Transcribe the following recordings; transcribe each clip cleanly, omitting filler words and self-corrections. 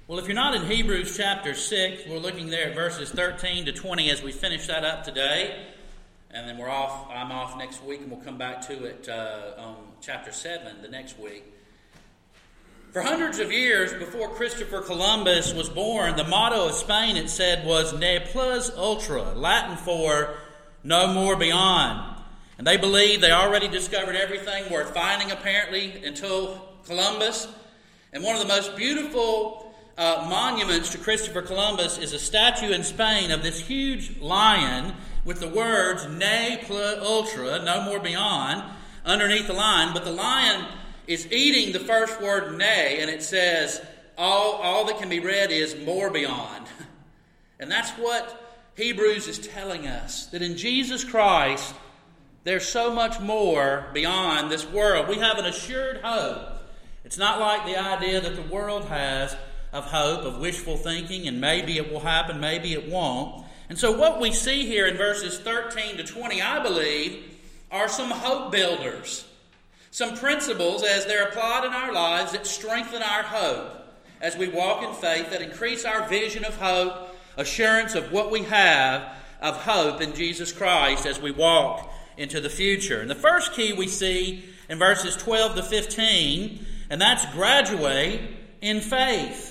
Well, if you're not in Hebrews chapter 6, we're looking there at verses 13 to 20 as we finish that up today. And then I'm off next week, and we'll come back to it on chapter 7 the next week. For hundreds of years before Christopher Columbus was born, the motto of Spain, it said, was Ne plus ultra, Latin for no more beyond. And they believed they already discovered everything worth finding, apparently, until Columbus. And one of the most beautiful monuments to Christopher Columbus is a statue in Spain of this huge lion with the words Ne plus ultra, no more beyond, underneath the lion. But the lion is eating the first word ne, and it says all that can be read is more beyond. And that's what Hebrews is telling us, that in Jesus Christ there's so much more beyond this world. We have an assured hope. It's not like the idea that the world has of hope, of wishful thinking, and maybe it will happen, maybe it won't. And so what we see here in verses 13 to 20, I believe, are some hope builders. Some principles as they're applied in our lives that strengthen our hope as we walk in faith, that increase our vision of hope, assurance of what we have of hope in Jesus Christ as we walk into the future. And the first key we see in verses 12 to 15, and that's graduate in faith.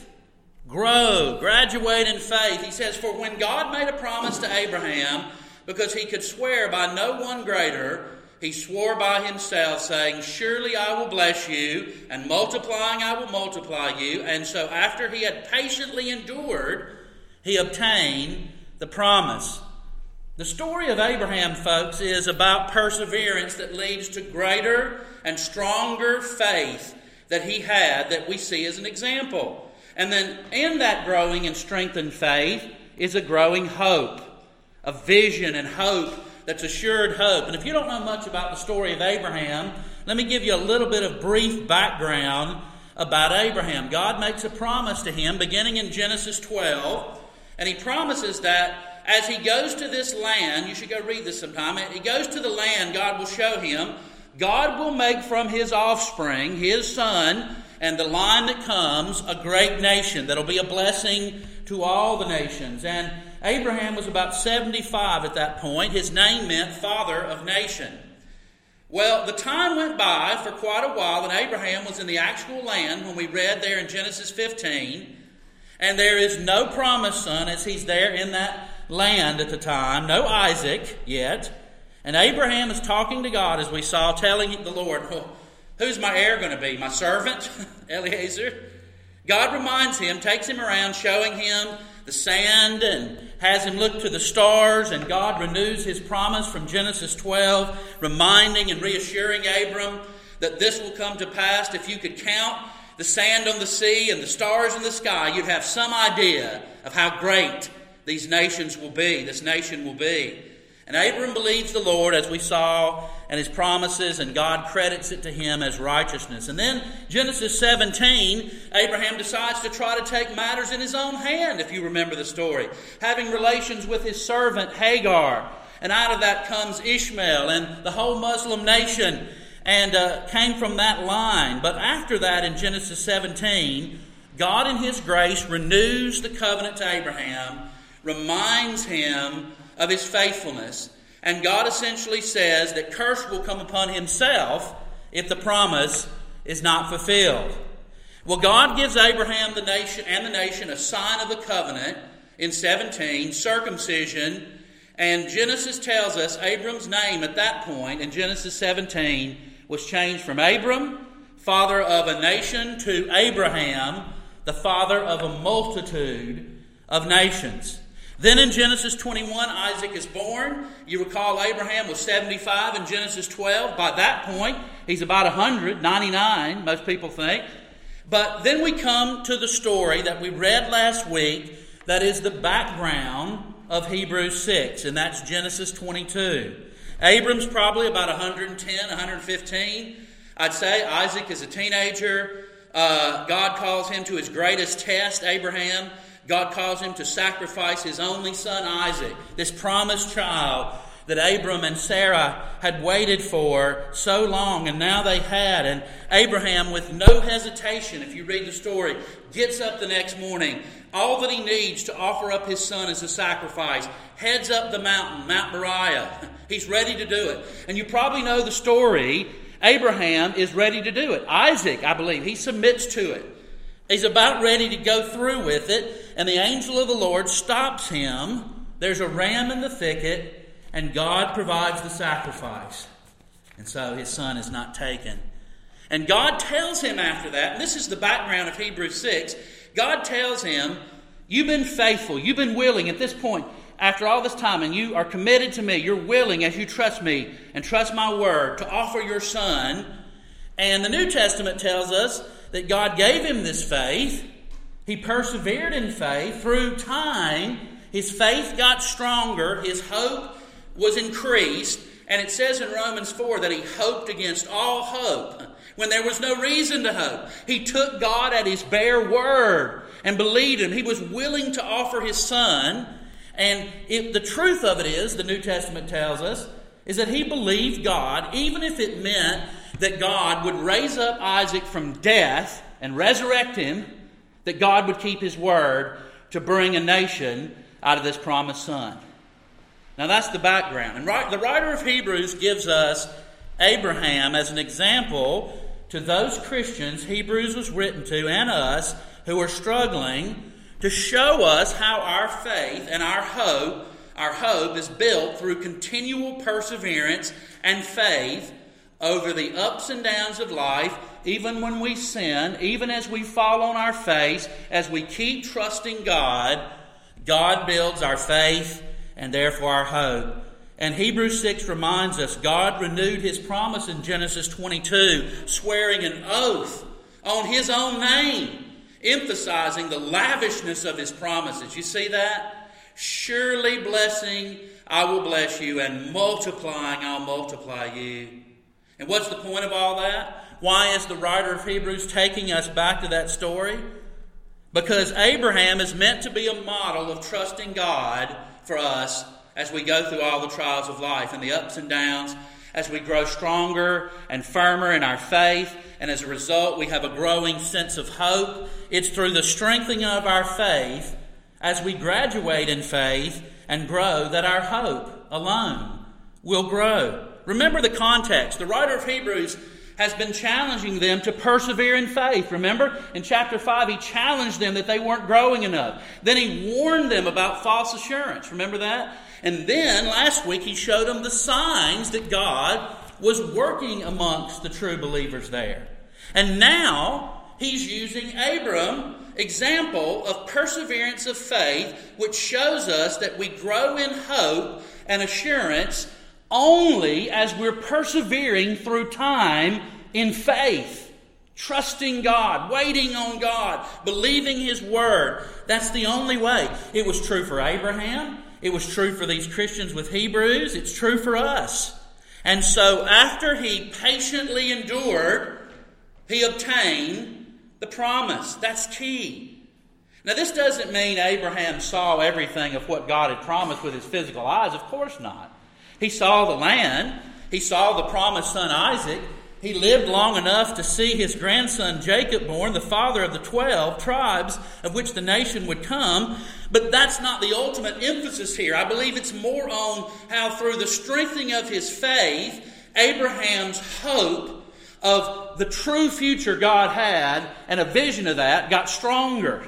Grow, graduate in faith. He says, for when God made a promise to Abraham, because he could swear by no one greater, he swore by himself, saying, surely I will bless you, and multiplying I will multiply you. And so after he had patiently endured, he obtained the promise. The story of Abraham, folks, is about perseverance that leads to greater and stronger faith that he had, that we see as an example. And then in that growing and strengthened faith is a growing hope, a vision and hope that's assured hope. And if you don't know much about the story of Abraham, let me give you a little bit of brief background about Abraham. God makes a promise to him beginning in Genesis 12, and he promises that as he goes to this land, you should go read this sometime, he goes to the land God will show him, God will make from his offspring, his son, and the line that comes, a great nation that'll be a blessing to all the nations. And Abraham was about 75 at that point. His name meant father of nation. Well, the time went by for quite a while, and Abraham was in the actual land when we read there in Genesis 15. And there is no promised son as he's there in that land at the time. No Isaac yet. And Abraham is talking to God, as we saw, telling the Lord, well, who's my heir going to be? My servant, Eliezer? God reminds him, takes him around, showing him the sand and has him look to the stars. And God renews his promise from Genesis 12, reminding and reassuring Abram that this will come to pass. If you could count the sand on the sea and the stars in the sky, you'd have some idea of how great these nations will be, this nation will be. And Abram believes the Lord, as we saw, and his promises, and God credits it to him as righteousness. And then Genesis 17, Abraham decides to try to take matters in his own hand, if you remember the story, having relations with his servant Hagar. And out of that comes Ishmael and the whole Muslim nation, and came from that line. But after that, in Genesis 17, God in his grace renews the covenant to Abraham, reminds him of his faithfulness. And God essentially says that curse will come upon himself if the promise is not fulfilled. Well, God gives Abraham the nation a sign of the covenant in 17, circumcision. And Genesis tells us Abram's name at that point in Genesis 17 was changed from Abram, father of a nation, to Abraham, the father of a multitude of nations. Then in Genesis 21, Isaac is born. You recall Abraham was 75 in Genesis 12. By that point, he's about 100, 99, most people think. But then we come to the story that we read last week that is the background of Hebrews 6, and that's Genesis 22. Abram's probably about 110, 115. I'd say Isaac is a teenager. God calls him to his greatest test, Abraham. God calls him to sacrifice his only son, Isaac, this promised child that Abram and Sarah had waited for so long, and now they had. And Abraham, with no hesitation, if you read the story, gets up the next morning. All that he needs to offer up his son as a sacrifice, heads up the mountain, Mount Moriah. He's ready to do it. And you probably know the story. Abraham is ready to do it. Isaac, I believe, he submits to it. He's about ready to go through with it, and the angel of the Lord stops him. There's a ram in the thicket, and God provides the sacrifice. And so his son is not taken. And God tells him after that, and this is the background of Hebrews 6, God tells him, you've been faithful, you've been willing at this point, after all this time, and you are committed to me, you're willing as you trust me and trust my word to offer your son. And the New Testament tells us that God gave him this faith. He persevered in faith through time. His faith got stronger. His hope was increased. And it says in Romans 4 that he hoped against all hope when there was no reason to hope. He took God at his bare word and believed him. He was willing to offer his son. And the truth of it is, the New Testament tells us, is that he believed God, even if it meant that God would raise up Isaac from death and resurrect him, that God would keep his word to bring a nation out of this promised son. Now that's the background. And the writer of Hebrews gives us Abraham as an example to those Christians Hebrews was written to and us who are struggling, to show us how our faith and our hope is built through continual perseverance and faith over the ups and downs of life, even when we sin, even as we fall on our face, as we keep trusting God, God builds our faith and therefore our hope. And Hebrews 6 reminds us, God renewed his promise in Genesis 22, swearing an oath on his own name, emphasizing the lavishness of his promises. You see that? Surely blessing, I will bless you, and multiplying, I'll multiply you. And what's the point of all that? Why is the writer of Hebrews taking us back to that story? Because Abraham is meant to be a model of trusting God for us as we go through all the trials of life and the ups and downs, as we grow stronger and firmer in our faith, and as a result we have a growing sense of hope. It's through the strengthening of our faith as we graduate in faith and grow that our hope alone will grow. Remember the context. The writer of Hebrews has been challenging them to persevere in faith. Remember, in chapter 5, he challenged them that they weren't growing enough. Then he warned them about false assurance. Remember that? And then, last week, he showed them the signs that God was working amongst the true believers there. And now, he's using Abram, example of perseverance of faith, which shows us that we grow in hope and assurance only as we're persevering through time in faith, trusting God, waiting on God, believing his word. That's the only way. It was true for Abraham. It was true for these Christians with Hebrews. It's true for us. And so after he patiently endured, he obtained the promise. That's key. Now this doesn't mean Abraham saw everything of what God had promised with his physical eyes. Of course not. He saw the land. He saw the promised son Isaac. He lived long enough to see his grandson Jacob born, the father of the 12 tribes of which the nation would come. But that's not the ultimate emphasis here. I believe it's more on how through the strengthening of his faith, Abraham's hope of the true future God had and a vision of that got stronger.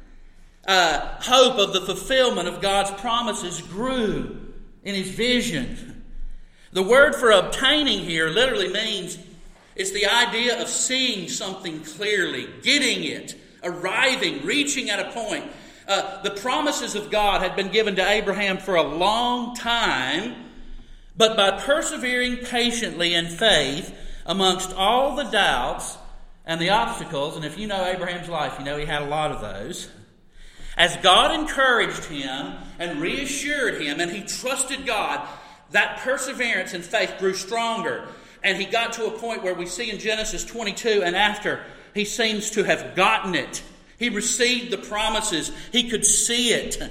Hope of the fulfillment of God's promises grew in his vision. The word for obtaining here literally means it's the idea of seeing something clearly, getting it, arriving, reaching at a point. The promises of God had been given to Abraham for a long time, but by persevering patiently in faith amongst all the doubts and the obstacles, and if you know Abraham's life, you know he had a lot of those, as God encouraged him and reassured him and he trusted God, that perseverance and faith grew stronger. And he got to a point where we see in Genesis 22 and after, he seems to have gotten it. He received the promises. He could see it.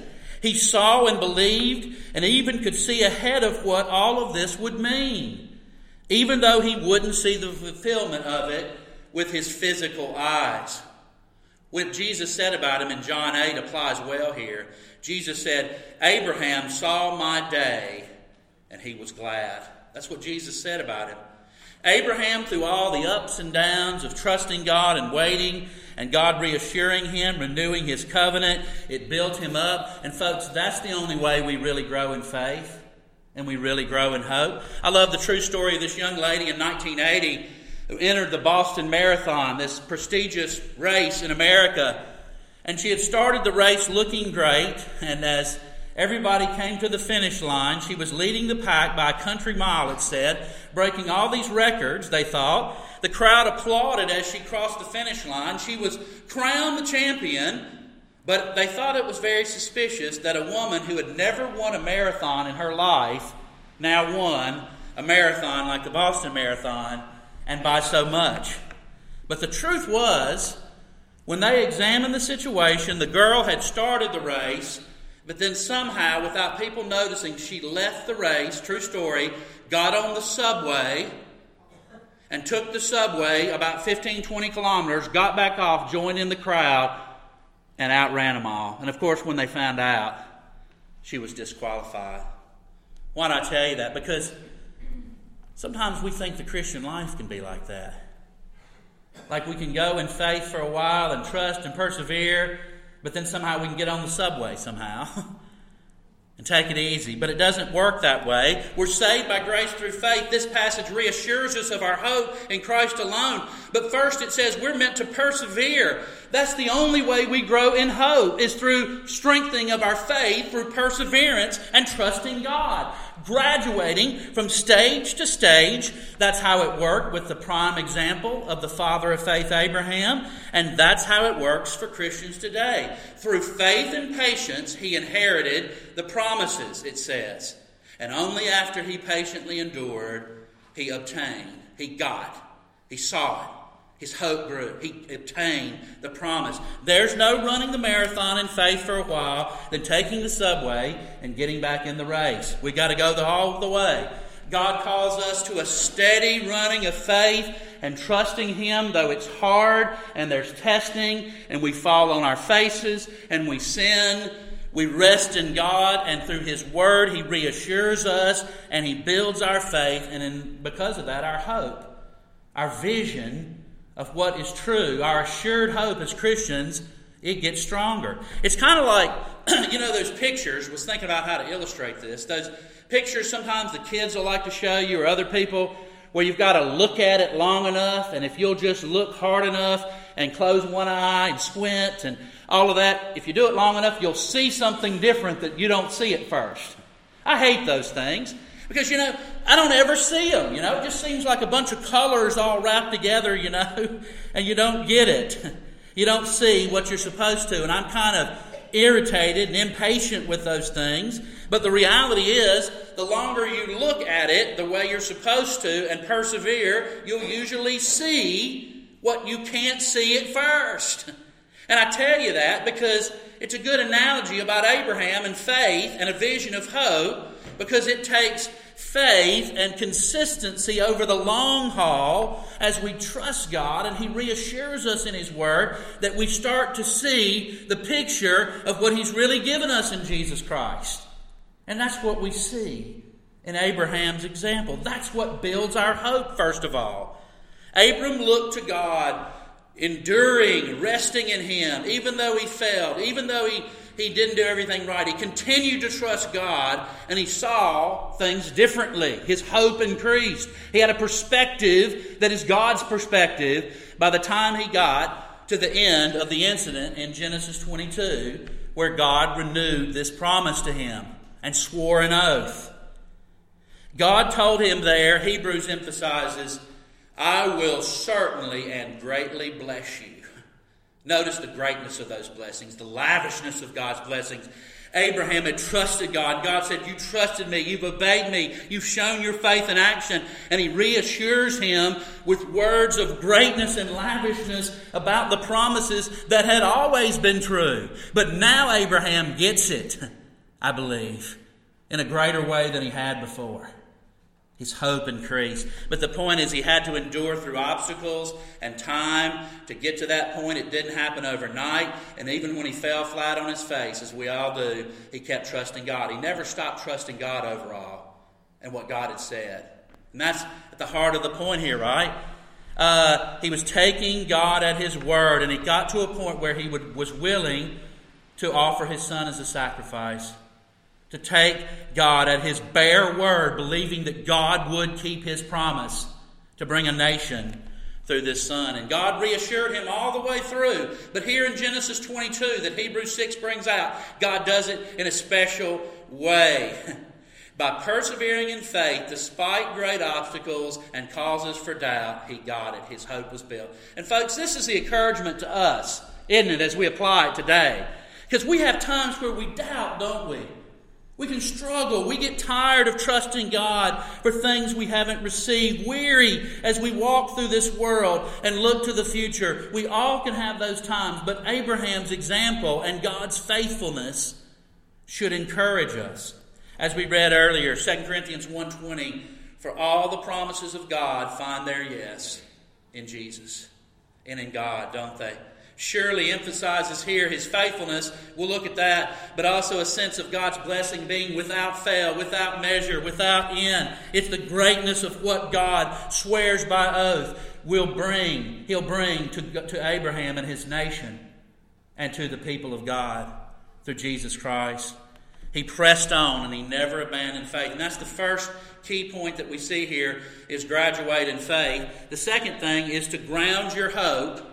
He saw and believed and even could see ahead of what all of this would mean, even though he wouldn't see the fulfillment of it with his physical eyes. What Jesus said about him in John 8 applies well here. Jesus said, Abraham saw my day and he was glad. That's what Jesus said about him. Abraham, through all the ups and downs of trusting God and waiting, and God reassuring him, renewing his covenant, it built him up. And folks, that's the only way we really grow in faith and we really grow in hope. I love the true story of this young lady in 1980 who entered the Boston Marathon, this prestigious race in America. And she had started the race looking great, and as everybody came to the finish line, she was leading the pack by a country mile, it said, breaking all these records, they thought. The crowd applauded as she crossed the finish line. She was crowned the champion, but they thought it was very suspicious that a woman who had never won a marathon in her life now won a marathon like the Boston Marathon, and by so much. But the truth was, when they examined the situation, the girl had started the race, but then somehow, without people noticing, she left the race, true story, got on the subway, and took the subway about 15, 20 kilometers, got back off, joined in the crowd, and outran them all. And of course, when they found out, she was disqualified. Why do I tell you that? Because sometimes we think the Christian life can be like that. Like we can go in faith for a while and trust and persevere, but then somehow we can get on the subway somehow and take it easy. But it doesn't work that way. We're saved by grace through faith. This passage reassures us of our hope in Christ alone. But first it says we're meant to persevere. That's the only way we grow in hope, is through strengthening of our faith, through perseverance and trusting God. Graduating from stage to stage. That's how it worked with the prime example of the father of faith, Abraham. And that's how it works for Christians today. Through faith and patience, he inherited the promises, it says. And only after he patiently endured, he obtained, he got, he saw it. His hope grew. He obtained the promise. There's no running the marathon in faith for a while, then taking the subway and getting back in the race. We got to go all the way. God calls us to a steady running of faith and trusting Him, though it's hard and there's testing and we fall on our faces and we sin. We rest in God, and through His Word, He reassures us and He builds our faith, and because of that, our hope, our vision of what is true, our assured hope as Christians, it gets stronger. It's kind of like, those pictures. I was thinking about how to illustrate this. Those pictures sometimes the kids will like to show you, or other people, where you've got to look at it long enough, and if you'll just look hard enough and close one eye and squint and all of that, if you do it long enough, you'll see something different that you don't see at first. I hate those things. Because, I don't ever see them, It just seems like a bunch of colors all wrapped together, and you don't get it. You don't see what you're supposed to. And I'm kind of irritated and impatient with those things. But the reality is, the longer you look at it the way you're supposed to and persevere, you'll usually see what you can't see at first. And I tell you that because it's a good analogy about Abraham and faith and a vision of hope, because it takes faith and consistency over the long haul as we trust God, and He reassures us in His Word that we start to see the picture of what He's really given us in Jesus Christ. And that's what we see in Abraham's example. That's what builds our hope, first of all. Abram looked to God, enduring, resting in Him, even though he failed, even though he didn't do everything right. He continued to trust God, and he saw things differently. His hope increased. He had a perspective that is God's perspective by the time he got to the end of the incident in Genesis 22, where God renewed this promise to him and swore an oath. God told him there, Hebrews emphasizes, I will certainly and greatly bless you. Notice the greatness of those blessings, the lavishness of God's blessings. Abraham had trusted God. God said, you trusted me, you've obeyed me, you've shown your faith in action. And He reassures him with words of greatness and lavishness about the promises that had always been true. But now Abraham gets it. I believe, in a greater way than he had before. His hope increased. But the point is, he had to endure through obstacles and time to get to that point. It didn't happen overnight. And even when he fell flat on his face, as we all do, he kept trusting God. He never stopped trusting God overall and what God had said. And that's at the heart of the point here, right? He was taking God at his word, and he got to a point where he was willing to offer his son as a sacrifice. To take God at his bare word, believing that God would keep his promise to bring a nation through this son. And God reassured him all the way through. But here in Genesis 22, that Hebrews 6 brings out, God does it in a special way. By persevering in faith, despite great obstacles and causes for doubt, he got it. His hope was built. And folks, this is the encouragement to us, isn't it, as we apply it today? Because we have times where we doubt, don't we? We can struggle. We get tired of trusting God for things we haven't received. Weary as we walk through this world and look to the future. We all can have those times. But Abraham's example and God's faithfulness should encourage us. As we read earlier, 2 Corinthians 1:20, for all the promises of God find their yes in Jesus and in God, don't they? Surely emphasizes here his faithfulness. We'll look at that. But also a sense of God's blessing being without fail, without measure, without end. It's the greatness of what God swears by oath he'll bring to Abraham and his nation and to the people of God through Jesus Christ. He pressed on and he never abandoned faith. And that's the first key point that we see here is graduate in faith. The second thing is to ground your hope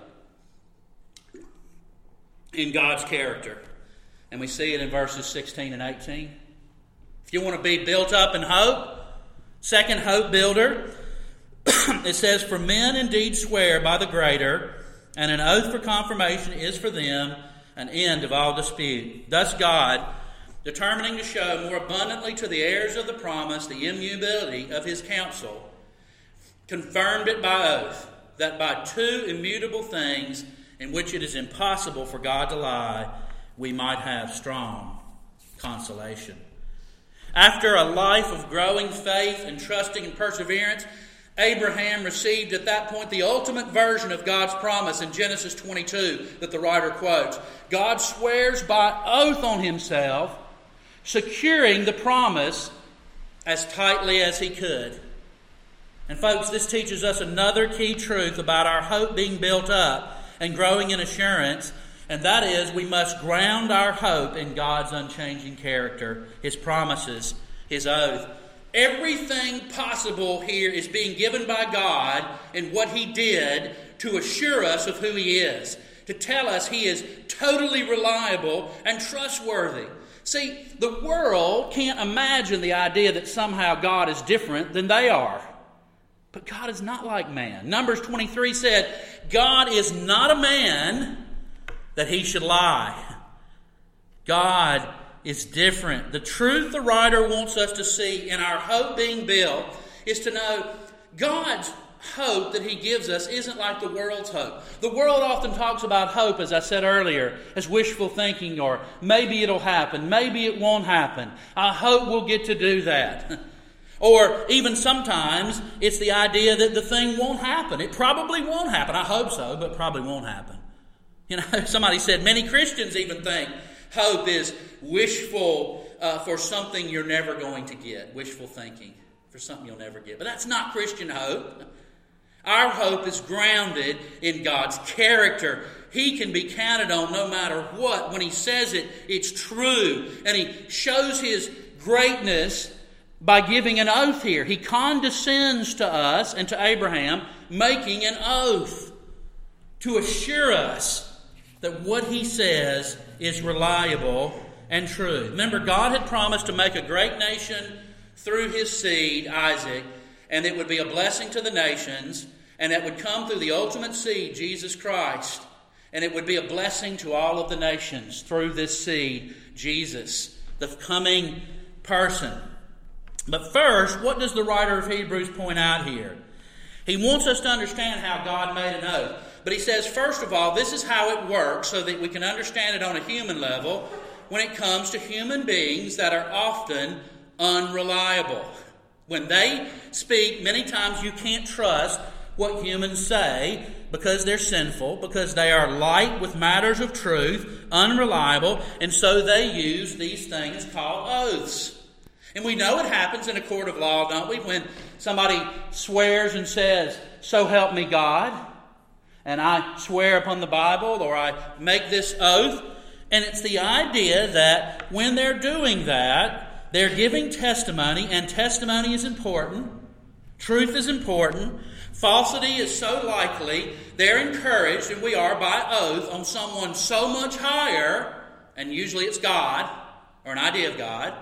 in God's character. And we see it in verses 16 and 18. If you want to be built up in hope, second hope builder, it says, for men indeed swear by the greater, and an oath for confirmation is for them an end of all dispute. Thus God, determining to show more abundantly to the heirs of the promise the immutability of his counsel, confirmed it by oath, that by two immutable things in which it is impossible for God to lie, we might have strong consolation. After a life of growing faith and trusting and perseverance, Abraham received at that point the ultimate version of God's promise in Genesis 22 that the writer quotes. God swears by oath on himself, securing the promise as tightly as he could. And folks, this teaches us another key truth about our hope being built up and growing in assurance, and that is we must ground our hope in God's unchanging character, his promises, his oath. Everything possible here is being given by God in what he did to assure us of who he is, to tell us he is totally reliable and trustworthy. See, the world can't imagine the idea that somehow God is different than they are. But God is not like man. Numbers 23 said, God is not a man that he should lie. God is different. The truth the writer wants us to see in our hope being built is to know God's hope that he gives us isn't like the world's hope. The world often talks about hope, as I said earlier, as wishful thinking, or maybe it'll happen, maybe it won't happen. I hope we'll get to do that. Or even sometimes it's the idea that the thing won't happen. It probably won't happen. I hope so, but probably won't happen. You know, somebody said many Christians even think hope is wishful for something you're never going to get. Wishful thinking for something you'll never get. But that's not Christian hope. Our hope is grounded in God's character. He can be counted on no matter what. When he says it, it's true. And he shows his greatness by giving an oath here. He condescends to us and to Abraham, making an oath to assure us that what he says is reliable and true. Remember, God had promised to make a great nation through his seed, Isaac, and it would be a blessing to the nations, and it would come through the ultimate seed, Jesus Christ, and it would be a blessing to all of the nations through this seed, Jesus, the coming person. But first, what does the writer of Hebrews point out here? He wants us to understand how God made an oath. But he says, first of all, this is how it works so that we can understand it on a human level. when it comes to human beings that are often unreliable. When they speak, many times you can't trust what humans say because they're sinful, because they are light with matters of truth, unreliable, and so they use these things called oaths. And we know it happens in a court of law, don't we? When somebody swears and says, "So help me God," and I swear upon the Bible, or I make this oath. And it's the idea that when they're doing that, they're giving testimony, and testimony is important. Truth is important. Falsity is so likely. They're encouraged, and we are by oath, on someone so much higher, and usually it's God, or an idea of God,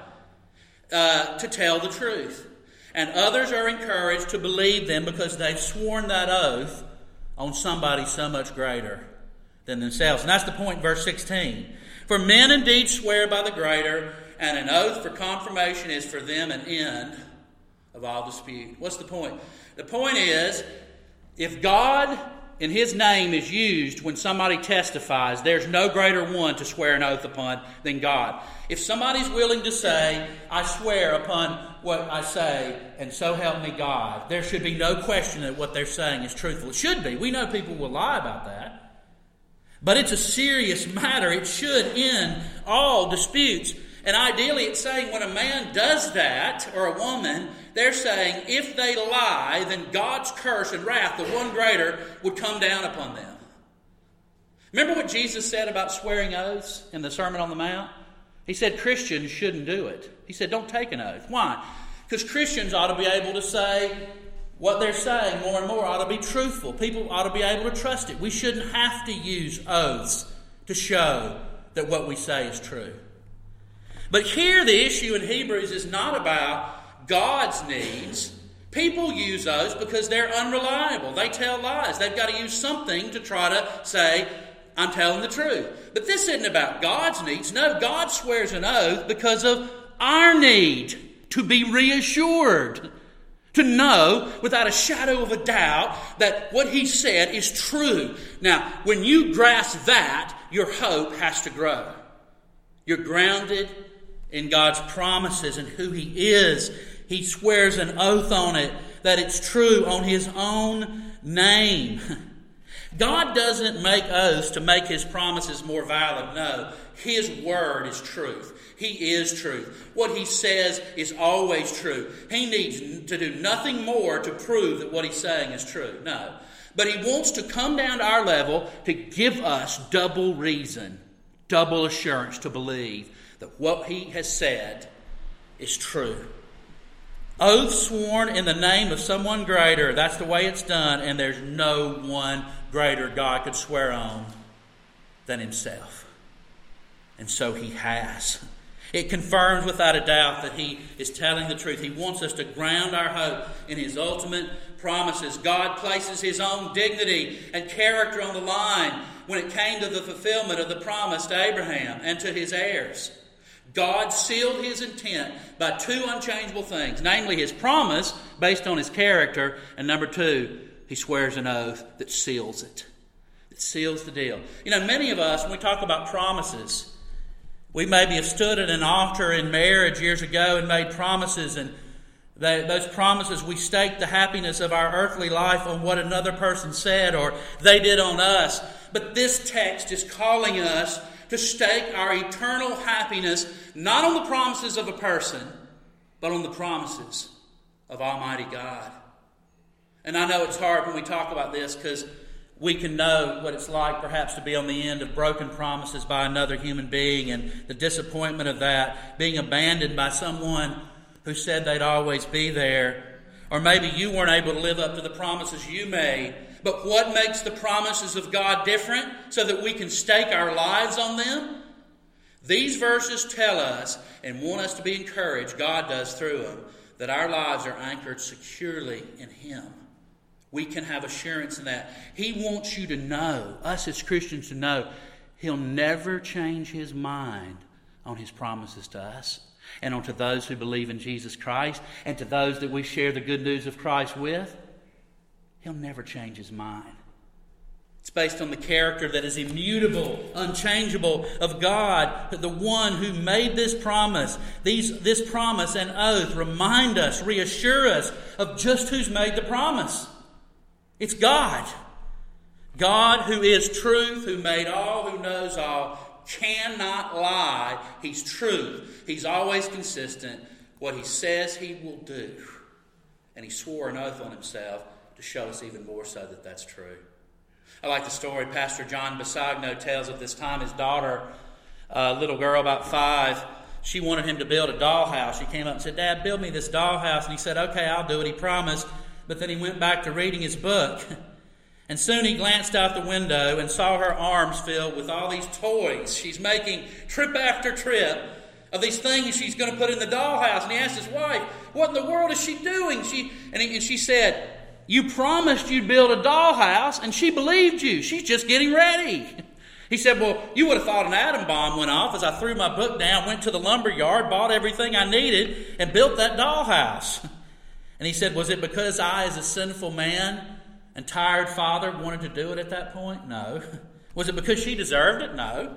to tell the truth. And others are encouraged to believe them because they've sworn that oath on somebody so much greater than themselves. And that's the point in verse 16. For men indeed swear by the greater, and an oath for confirmation is for them an end of all dispute. What's the point? The point is, if God in His name is used when somebody testifies, there's no greater one to swear an oath upon than God. If somebody's willing to say, "I swear upon what I say, and so help me God," there should be no question that what they're saying is truthful. It should be. We know people will lie about that. But it's a serious matter. It should end all disputes. And ideally, it's saying when a man does that, or a woman, they're saying if they lie, then God's curse and wrath, the one greater, would come down upon them. Remember what Jesus said about swearing oaths in the Sermon on the Mount? He said Christians shouldn't do it. He said don't take an oath. Why? Because Christians ought to be able to say what they're saying more and more ought to be truthful. People ought to be able to trust it. We shouldn't have to use oaths to show that what we say is true. But here the issue in Hebrews is not about God's needs. People use oaths because they're unreliable. They tell lies. They've got to use something to try to say, "I'm telling the truth." But this isn't about God's needs. No, God swears an oath because of our need to be reassured. To know without a shadow of a doubt that what He said is true. Now, when you grasp that, your hope has to grow. You're grounded in God's promises and who He is. He swears an oath on it that it's true on His own name. God doesn't make oaths to make His promises more valid. No, His word is truth. He is truth. What He says is always true. He needs to do nothing more to prove that what He's saying is true. No. But He wants to come down to our level to give us double reason, double assurance to believe that what He has said is true. Oath sworn in the name of someone greater. That's the way it's done. And there's no one greater God could swear on than Himself. And so He has. It confirms without a doubt that He is telling the truth. He wants us to ground our hope in His ultimate promises. God places His own dignity and character on the line when it came to the fulfillment of the promise to Abraham and to his heirs. God sealed His intent by two unchangeable things, namely His promise based on His character, and number two, He swears an oath that seals it. It seals the deal. You know, many of us, when we talk about promises, we maybe have stood at an altar in marriage years ago and made promises, and those promises, we staked the happiness of our earthly life on what another person said or they did on us. But this text is calling us to stake our eternal happiness not on the promises of a person, but on the promises of Almighty God. And I know it's hard when we talk about this because we can know what it's like perhaps to be on the end of broken promises by another human being and the disappointment of that, being abandoned by someone who said they'd always be there. Or maybe you weren't able to live up to the promises you made. But what makes the promises of God different so that we can stake our lives on them? These verses tell us and want us to be encouraged, God does through them, that our lives are anchored securely in Him. We can have assurance in that. He wants you to know, us as Christians to know, He'll never change His mind on His promises to us and onto those who believe in Jesus Christ and to those that we share the good news of Christ with. He'll never change His mind. It's based on the character that is immutable, unchangeable of God, the one who made this promise. This promise and oath remind us, reassure us of just who's made the promise. It's God. God who is truth, who made all, who knows all, cannot lie. He's truth. He's always consistent. What He says He will do. And He swore an oath on Himself to show us even more so that that's true. I like the story Pastor John Basagno tells of this time. His daughter, a little girl about 5, she wanted him to build a dollhouse. She came up and said, "Dad, build me this dollhouse." And he said, "Okay, I'll do it." He promised. But then he went back to reading his book. And soon he glanced out the window and saw her arms filled with all these toys. She's making trip after trip of these things she's going to put in the dollhouse. And he asked his wife, "What in the world is she doing?" And she said, "You promised you'd build a dollhouse, and she believed you. She's just getting ready." He said, "Well, you would have thought an atom bomb went off as I threw my book down, went to the lumber yard, bought everything I needed, and built that dollhouse." And he said, "Was it because I, as a sinful man and tired father, wanted to do it at that point? No. Was it because she deserved it? No.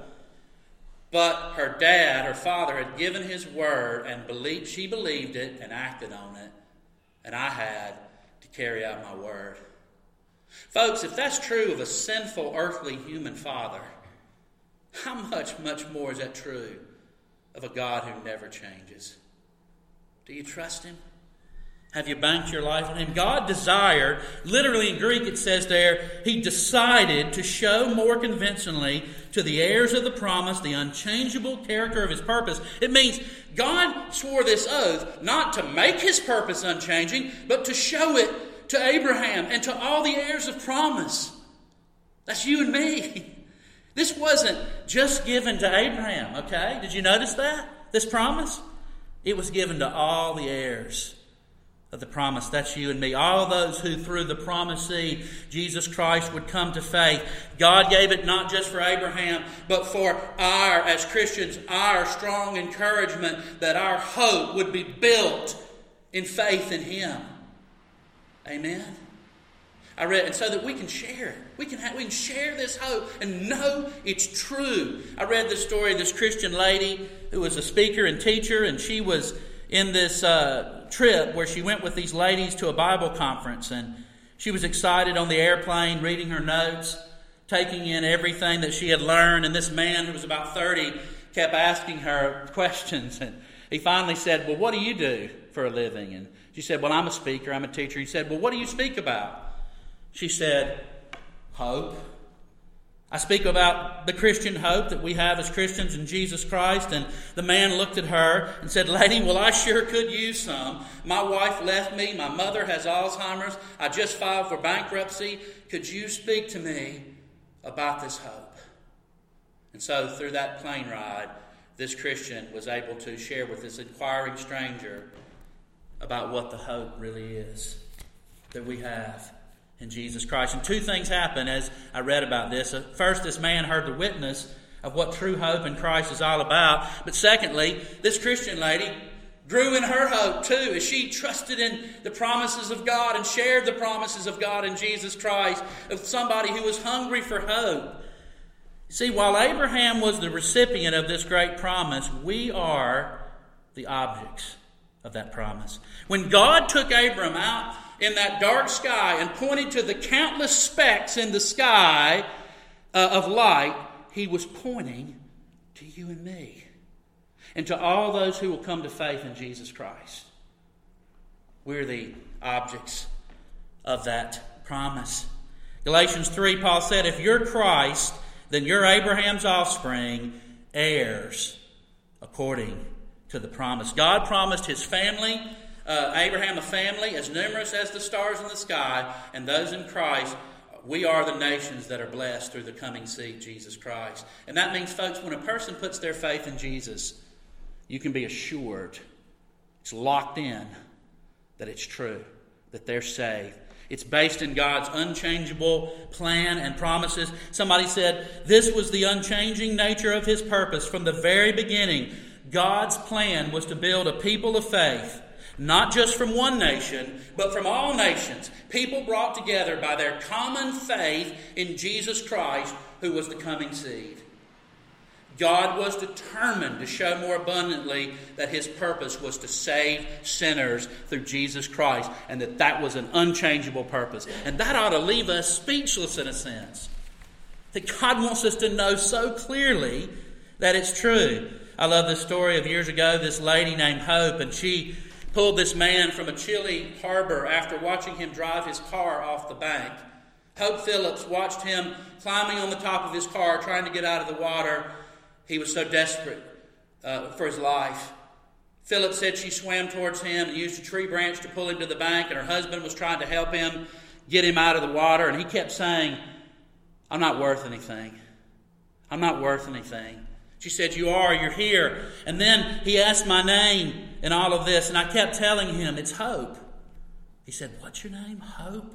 But her dad, her father, had given his word, and she believed it and acted on it. And I had to carry out my word." Folks, if that's true of a sinful earthly human father, how much more is that true of a God who never changes? Do you trust Him? Have you banked your life on Him? God desired, literally in Greek it says there, He decided to show more convincingly to the heirs of the promise the unchangeable character of His purpose. It means God swore this oath not to make His purpose unchanging, but to show it to Abraham and to all the heirs of promise. That's you and me. This wasn't just given to Abraham, okay? Did you notice that? This promise? It was given to all the heirs of the promise. That's you and me. All those who through the promised seed, Jesus Christ, would come to faith. God gave it not just for Abraham, but for as Christians, our strong encouragement that our hope would be built in faith in Him. Amen? I read, and so that we can share it. We can share this hope and know it's true. I read the story of this Christian lady who was a speaker and teacher, and she was in this trip where she went with these ladies to a Bible conference, and she was excited on the airplane, reading her notes, taking in everything that she had learned. And this man who was about 30 kept asking her questions, and he finally said, "Well, what do you do for a living?" And she said, "Well, I'm a speaker, I'm a teacher." He said, "Well, what do you speak about?" She said, "Hope. I speak about the Christian hope that we have as Christians in Jesus Christ." And the man looked at her and said, "Lady, well, I sure could use some. My wife left me. My mother has Alzheimer's. I just filed for bankruptcy. Could you speak to me about this hope?" And so through that plane ride, this Christian was able to share with this inquiring stranger about what the hope really is that we have in Jesus Christ. And two things happened as I read about this. First, this man heard the witness of what true hope in Christ is all about. But secondly, this Christian lady grew in her hope too as she trusted in the promises of God and shared the promises of God in Jesus Christ, of somebody who was hungry for hope. See, while Abraham was the recipient of this great promise, we are the objects of that promise. When God took Abram out in that dark sky and pointed to the countless specks in the sky of light, He was pointing to you and me and to all those who will come to faith in Jesus Christ. We're the objects of that promise. Galatians 3, Paul said, "If you're Christ, then you're Abraham's offspring, heirs according to the promise." God promised his family, Abraham, a family as numerous as the stars in the sky, and those in Christ, we are the nations that are blessed through the coming seed, Jesus Christ. And that means, folks, when a person puts their faith in Jesus, you can be assured, it's locked in, that it's true, that they're saved. It's based in God's unchangeable plan and promises. Somebody said, this was the unchanging nature of His purpose from the very beginning. God's plan was to build a people of faith, not just from one nation, but from all nations. People brought together by their common faith in Jesus Christ, who was the coming seed. God was determined to show more abundantly that His purpose was to save sinners through Jesus Christ, and that was an unchangeable purpose. And that ought to leave us speechless in a sense. That God wants us to know so clearly that it's true. I love the story of years ago, this lady named Hope, and she pulled this man from a chilly harbor after watching him drive his car off the bank. Hope Phillips watched him climbing on the top of his car, trying to get out of the water. He was so desperate for his life. Phillips said she swam towards him and used a tree branch to pull him to the bank, and her husband was trying to help him get him out of the water, and he kept saying, "I'm not worth anything. I'm not worth anything." She said, "You are, you're here." And then he asked my name and all of this, and I kept telling him, "It's Hope." He said, "What's your name?" "Hope."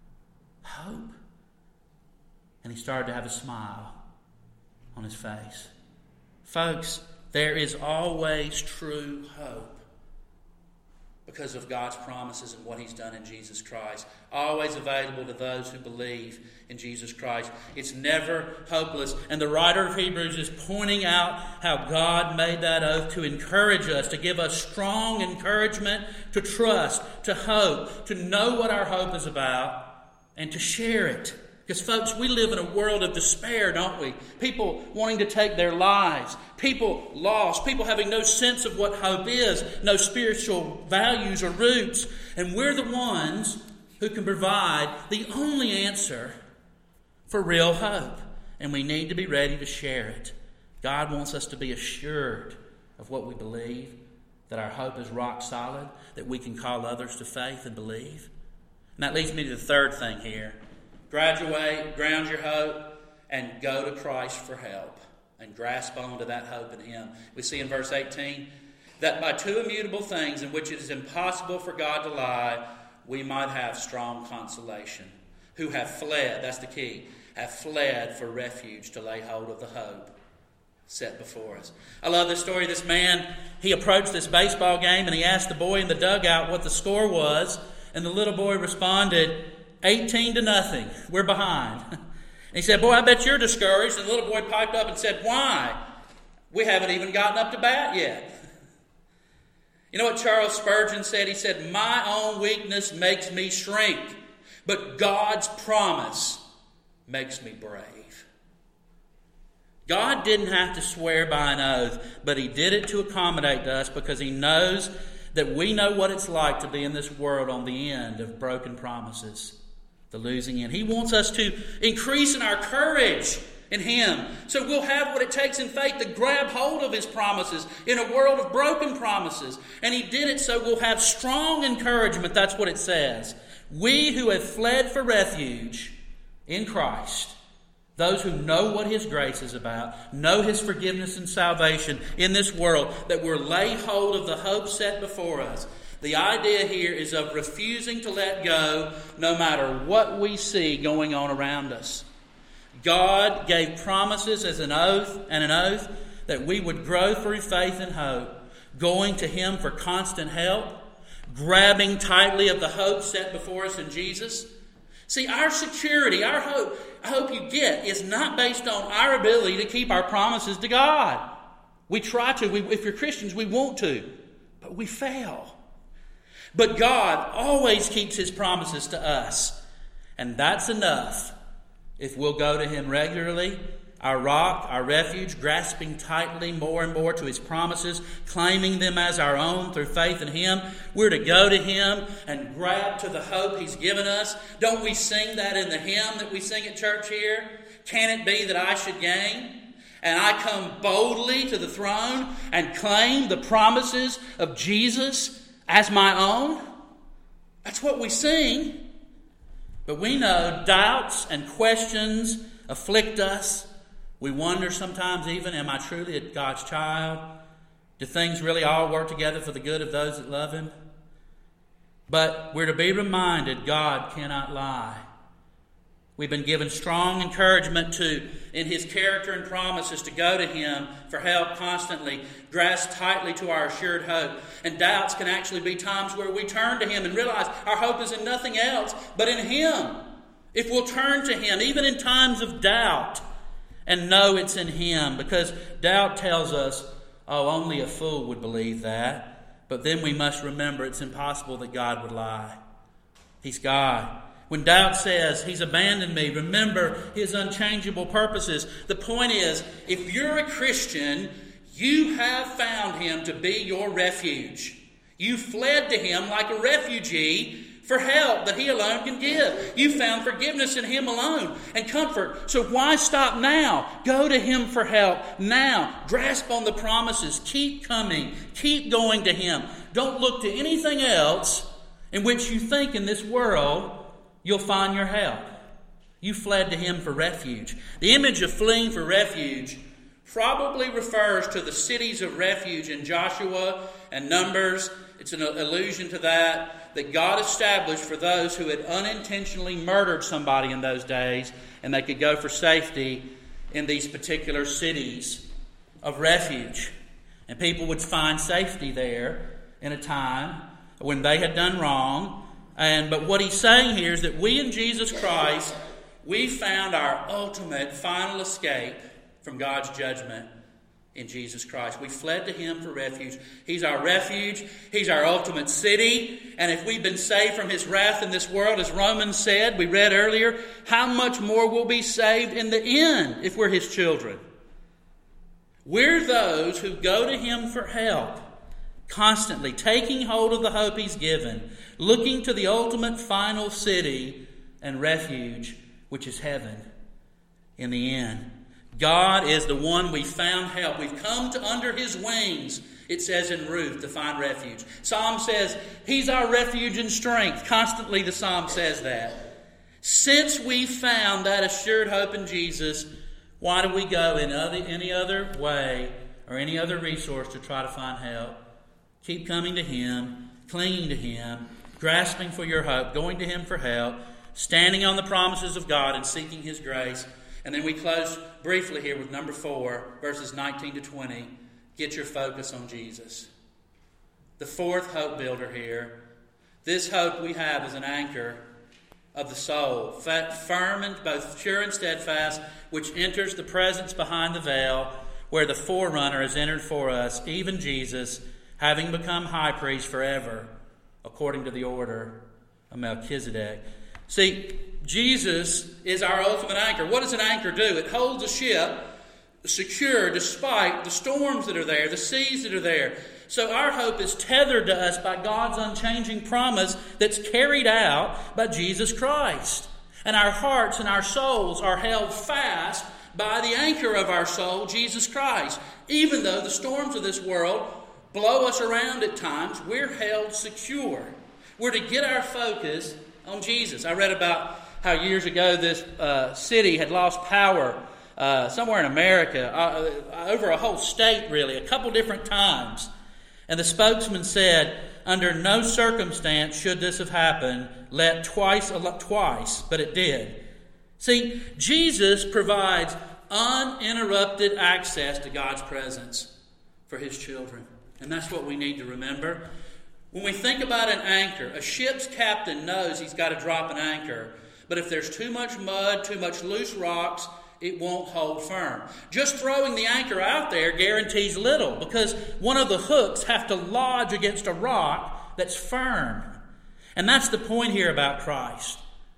"Hope." And he started to have a smile on his face. Folks, there is always true hope because of God's promises and what He's done in Jesus Christ. Always available to those who believe in Jesus Christ. It's never hopeless. And the writer of Hebrews is pointing out how God made that oath to encourage us, to give us strong encouragement, to trust, to hope, to know what our hope is about, and to share it. Because, folks, we live in a world of despair, don't we? People wanting to take their lives. People lost. People having no sense of what hope is. No spiritual values or roots. And we're the ones who can provide the only answer for real hope. And we need to be ready to share it. God wants us to be assured of what we believe. That our hope is rock solid. That we can call others to faith and believe. And that leads me to the third thing here. Graduate, ground your hope, and go to Christ for help. And grasp onto that hope in Him. We see in verse 18, that by two immutable things in which it is impossible for God to lie, we might have strong consolation. Who have fled, that's the key, have fled for refuge to lay hold of the hope set before us. I love this story. This man, he approached this baseball game and he asked the boy in the dugout what the score was. And the little boy responded, 18-0. We're behind. And he said, "Boy, I bet you're discouraged." And the little boy piped up and said, "Why? We haven't even gotten up to bat yet." You know what Charles Spurgeon said? He said, "My own weakness makes me shrink, but God's promise makes me brave." God didn't have to swear by an oath, but He did it to accommodate us because He knows that we know what it's like to be in this world on the end of broken promises. The losing end. He wants us to increase in our courage in Him. So we'll have what it takes in faith to grab hold of His promises in a world of broken promises. And He did it so we'll have strong encouragement. That's what it says. We who have fled for refuge in Christ, those who know what His grace is about, know His forgiveness and salvation in this world, that we're lay hold of the hope set before us. The idea here is of refusing to let go no matter what we see going on around us. God gave promises as an oath that we would grow through faith and hope, going to Him for constant help, grabbing tightly of the hope set before us in Jesus. See, our security, our hope you get is not based on our ability to keep our promises to God. We try to. If you're Christians, we want to, but we fail. But God always keeps His promises to us. And that's enough if we'll go to Him regularly, our rock, our refuge, grasping tightly more and more to His promises, claiming them as our own through faith in Him. We're to go to Him and grab to the hope He's given us. Don't we sing that in the hymn that we sing at church here? Can it be that I should gain? And I come boldly to the throne and claim the promises of Jesus as my own? That's what we sing. But we know doubts and questions afflict us. We wonder sometimes even, am I truly God's child? Do things really all work together for the good of those that love Him? But we're to be reminded God cannot lie. We've been given strong encouragement in His character and promises to go to Him for help constantly, grasp tightly to our assured hope. And doubts can actually be times where we turn to Him and realize our hope is in nothing else but in Him. If we'll turn to Him, even in times of doubt, and know it's in Him, because doubt tells us, oh, only a fool would believe that. But then we must remember it's impossible that God would lie. He's God. When doubt says, He's abandoned me, remember His unchangeable purposes. The point is, if you're a Christian, you have found Him to be your refuge. You fled to Him like a refugee for help that He alone can give. You found forgiveness in Him alone and comfort. So why stop now? Go to Him for help now. Grasp on the promises. Keep coming. Keep going to Him. Don't look to anything else in which you think in this world you'll find your help. You fled to Him for refuge. The image of fleeing for refuge probably refers to the cities of refuge in Joshua and Numbers. It's an allusion to that God established for those who had unintentionally murdered somebody in those days, and they could go for safety in these particular cities of refuge. And people would find safety there in a time when they had done wrong. But what he's saying here is that we in Jesus Christ, we found our ultimate final escape from God's judgment in Jesus Christ. We fled to Him for refuge. He's our refuge. He's our ultimate city. And if we've been saved from His wrath in this world, as Romans said, we read earlier, how much more will be saved in the end if we're His children? We're those who go to Him for help, constantly taking hold of the hope He's given, looking to the ultimate final city and refuge, which is heaven in the end. God is the one we found help. We've come to under His wings, it says in Ruth, to find refuge. Psalm says, He's our refuge and strength. Constantly the Psalm says that. Since we found that assured hope in Jesus, why do we go in any other way or any other resource to try to find help? Keep coming to Him, clinging to Him, grasping for your hope, going to Him for help, standing on the promises of God and seeking His grace. And then we close briefly here with number 4, verses 19 to 20. Get your focus on Jesus. The fourth hope builder here. This hope we have is an anchor of the soul, firm and both sure and steadfast, which enters the presence behind the veil, where the forerunner has entered for us, even Jesus, having become high priest forever, according to the order of Melchizedek. See, Jesus is our ultimate anchor. What does an anchor do? It holds a ship secure despite the storms that are there, the seas that are there. So our hope is tethered to us by God's unchanging promise that's carried out by Jesus Christ. And our hearts and our souls are held fast by the anchor of our soul, Jesus Christ. Even though the storms of this world blow us around at times, we're held secure. We're to get our focus on Jesus. I read about how years ago this city had lost power somewhere in America, over a whole state really, a couple different times. And the spokesman said, under no circumstance should this have happened, let twice, but it did. See, Jesus provides uninterrupted access to God's presence for His children. And that's what we need to remember. When we think about an anchor, a ship's captain knows he's got to drop an anchor. But if there's too much mud, too much loose rocks, it won't hold firm. Just throwing the anchor out there guarantees little, because one of the hooks have to lodge against a rock that's firm. And that's the point here about Christ.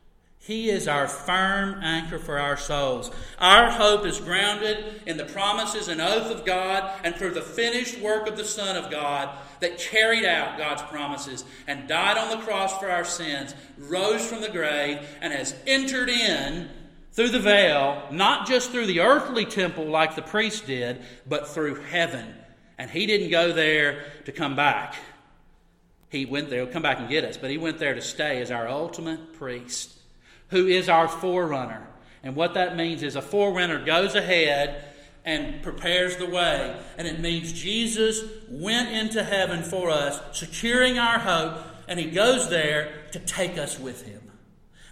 He is our firm anchor for our souls. Our hope is grounded in the promises and oath of God and through the finished work of the Son of God that carried out God's promises and died on the cross for our sins, rose from the grave, and has entered in through the veil, not just through the earthly temple like the priest did, but through heaven. And He didn't go there to come back. He went there, He'll come back and get us, but He went there to stay as our ultimate priest, who is our forerunner. And what that means is a forerunner goes ahead and prepares the way. And it means Jesus went into heaven for us, securing our hope, and He goes there to take us with Him.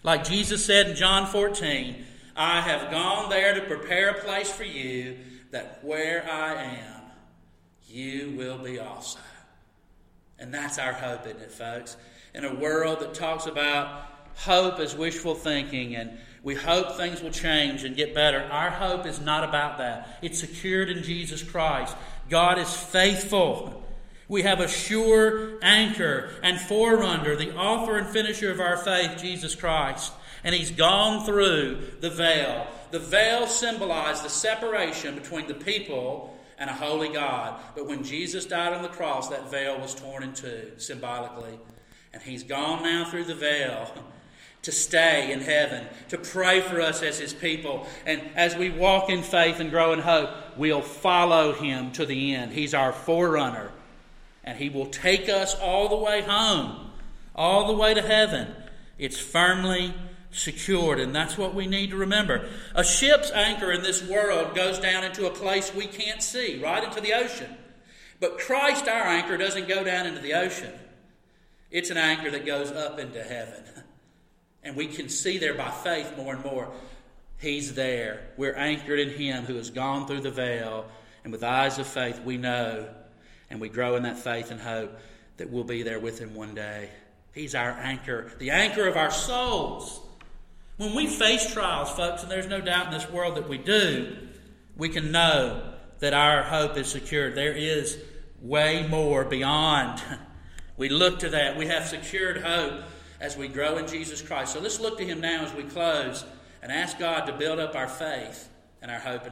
Like Jesus said in John 14, I have gone there to prepare a place for you, that where I am, you will be also. And that's our hope, isn't it, folks? In a world that talks about hope as wishful thinking and we hope things will change and get better, our hope is not about that. It's secured in Jesus Christ. God is faithful. We have a sure anchor and forerunner, the author and finisher of our faith, Jesus Christ. And He's gone through the veil. The veil symbolized the separation between the people and a holy God. But when Jesus died on the cross, that veil was torn in two, symbolically. And He's gone now through the veil to stay in heaven, to pray for us as His people. And as we walk in faith and grow in hope, we'll follow Him to the end. He's our forerunner. And He will take us all the way home, all the way to heaven. It's firmly secured, and that's what we need to remember. A ship's anchor in this world goes down into a place we can't see, right into the ocean. But Christ, our anchor, doesn't go down into the ocean. It's an anchor that goes up into heaven. And we can see there by faith more and more. He's there. We're anchored in Him who has gone through the veil. And with eyes of faith, we know, and we grow in that faith and hope that we'll be there with Him one day. He's our anchor, the anchor of our souls. When we face trials, folks, and there's no doubt in this world that we do, we can know that our hope is secured. There is way more beyond. We look to that. We have secured hope as we grow in Jesus Christ. So let's look to Him now as we close and ask God to build up our faith and our hope in